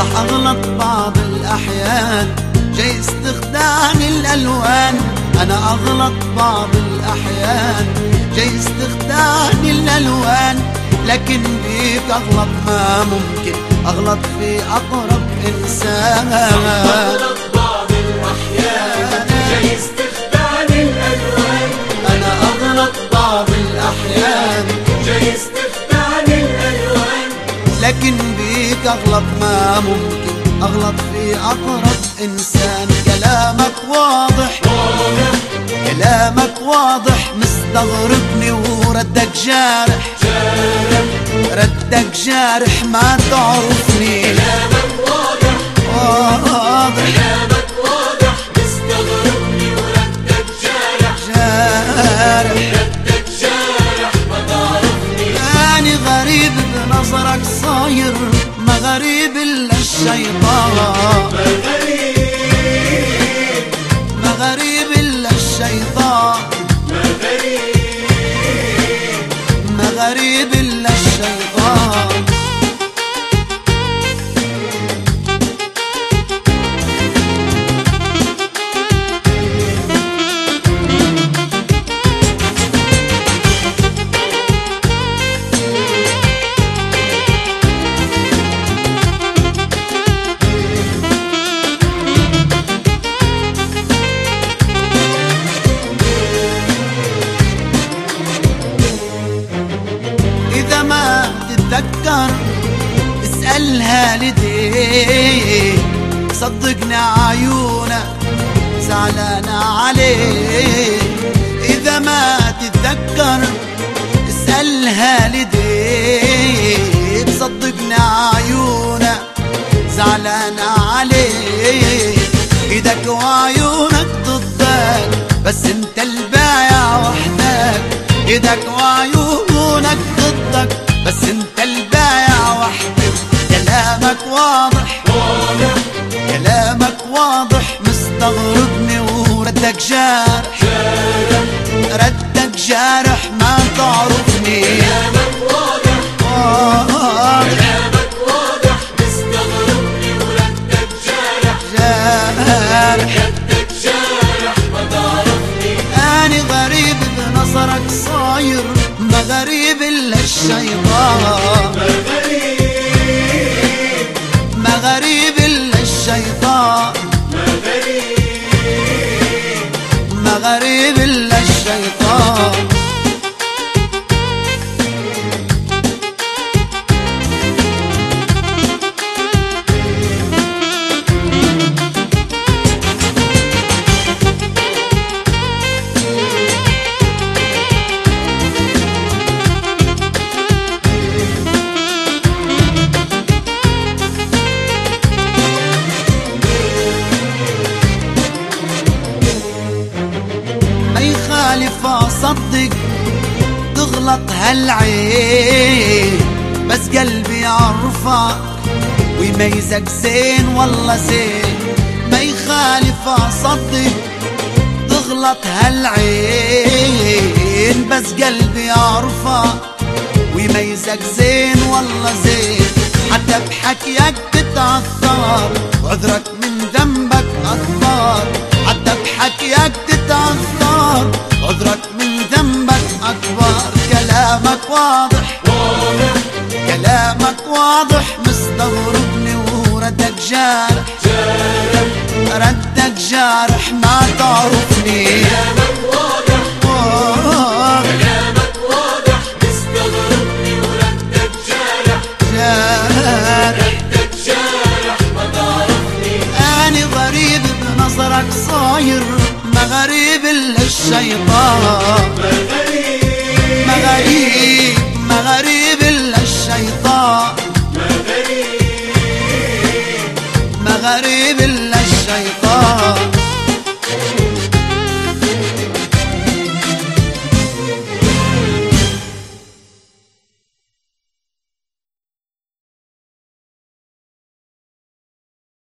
أغلط بعض الأحيان، جايز تخدعني الألوان. أنا أغلط بعض الأحيان، جايز تخدعني الألوان، لكن بيك أغلط ما ممكن أغلط في أقرب إنسان. أغلط بعض الأحيان، جايز تخدعني الألوان. أنا أغلط بعض الأحيان، جايز تخدعني الألوان، لكن بيك أغلط ما ممكن أغلط في أقرب إنسان. كلامك واضح، كلامك واضح، مستغربني وردك جارح، ردك جارح ما تعرفني. كلامك واضح، واضح، كلامك واضح، مستغربني وردك جارح، جارح، ردك جارح ما تعرفني. أنا غريب بنظرك صاير، ما غريب إلا الشيطان. ما غريب، ما غريب إلا الشيطان. ما غريب، ما غريب إلا الشيطان. إذا ما تتذكر اسألها لديه، صدقني عيونك زعلانة عليه. إذا ما تتذكر اسألها لديه، صدقني عيونك زعلانة عليه. إيدك وعيونك ضدك، بس انت البايع وحدك. إيدك وعيونك ضدك، بس انت البايع وحدك. كلامك واضح، كلامك واضح، مستغربني وردك جارح، ردك جارح ما تعرفني. كلامك واضح، كلامك واضح، مستغربني وردك جارح، جارح، ردك جارح ما تعرفني. أنا غريب بنظرك صاير، ما غريب إلا الشيطان. ما غريب، ما غريب إلا الشيطان. ما غريب، ما غريب إلا الشيطان. ما يخالف أصدق تغلط هالعين، بس قلبي يعرفك ويميزك زين والله زين. ما يخالف أصدق تغلط هالعين، بس قلبي يعرفك ويميزك زين والله زين. حتى بحكيك تتعثر، وعذرك من ذنبك أكبر. حتى بحكيك تتعثر، عذرك من ذنبك أكبر. كلامك واضح، كلامك واضح، مستغربني وردك جارح، ردك جارح ما تعرفني. كلامك واضح، كلامك واضح، مستغربني وردك جارح، جارح، ردك جارح ما تعرفني. أنا غريب بنظرك صاير، ما غريب إلا الشيطان. ما غريب، ما غريب، ما غريب إلا الشيطان. ما غريب، ما غريب إلا الشيطان.